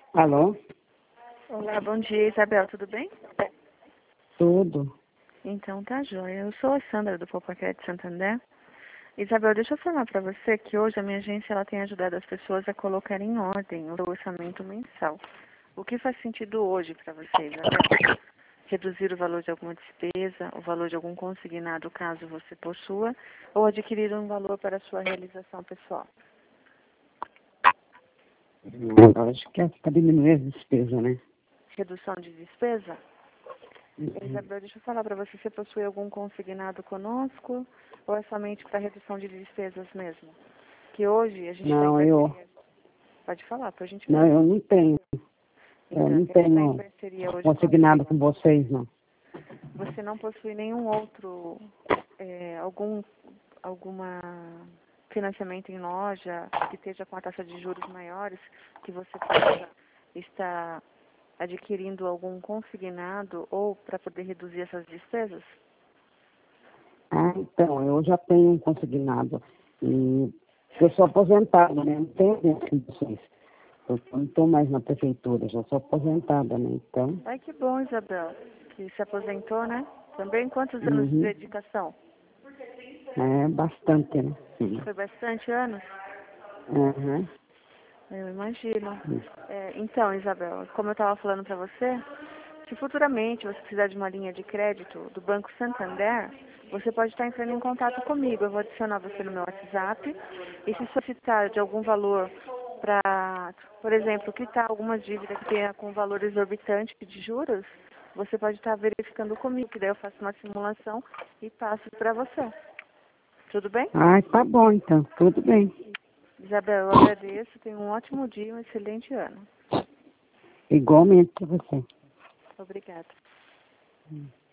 Alô? Olá, bom dia, Isabel, tudo bem? Tudo. Então tá joia. Eu sou a Sandra do Popaquete Santander. Isabel, deixa eu falar para você que hoje a minha agência ela tem ajudado as pessoas a colocar em ordem o seu orçamento mensal. O que faz sentido hoje para você, Isabel? Reduzir o valor de alguma despesa, o valor de algum consignado caso você possua, ou adquirir um valor para a sua realização pessoal? Eu acho que é para diminuir as despesas, né? Redução de despesa? Isabel, deixa eu falar para você, você possui algum consignado conosco ou é somente para redução de despesas mesmo? Que hoje a gente está em Não, parceria. Pode falar, por gentileza. eu não tenho. Eu Então, não a gente está em tenho parceria hoje consignado com vocês, não. Você não possui nenhum outro, alguma financiamento em loja que esteja com a taxa de juros maiores, que você possa estar adquirindo algum consignado ou para poder reduzir essas despesas? Ah, então, eu já tenho um consignado. E eu sou aposentada, né? Não tenho dentro com vocês. Eu não estou mais na prefeitura, já sou aposentada, né? Então, Ai, que bom, Isabel, que se aposentou, né? Também quantos anos de uhum, dedicação? é bastante, né? Sim. Foi bastante anos? Uhum. Eu imagino. Então, Isabel, como eu estava falando para você, se futuramente você precisar de uma linha de crédito do Banco Santander, você pode estar entrando em contato comigo. Eu vou adicionar você no meu WhatsApp e se solicitar de algum valor para, por exemplo, quitar algumas dívidas que tenha com valor exorbitante de juros, você pode estar verificando comigo, que daí eu faço uma simulação e passo para você. Tudo bem? Ah, tá bom, então. Tudo bem. Isabel, eu agradeço. Tenha um ótimo dia e um excelente ano. Igualmente para você. Obrigada.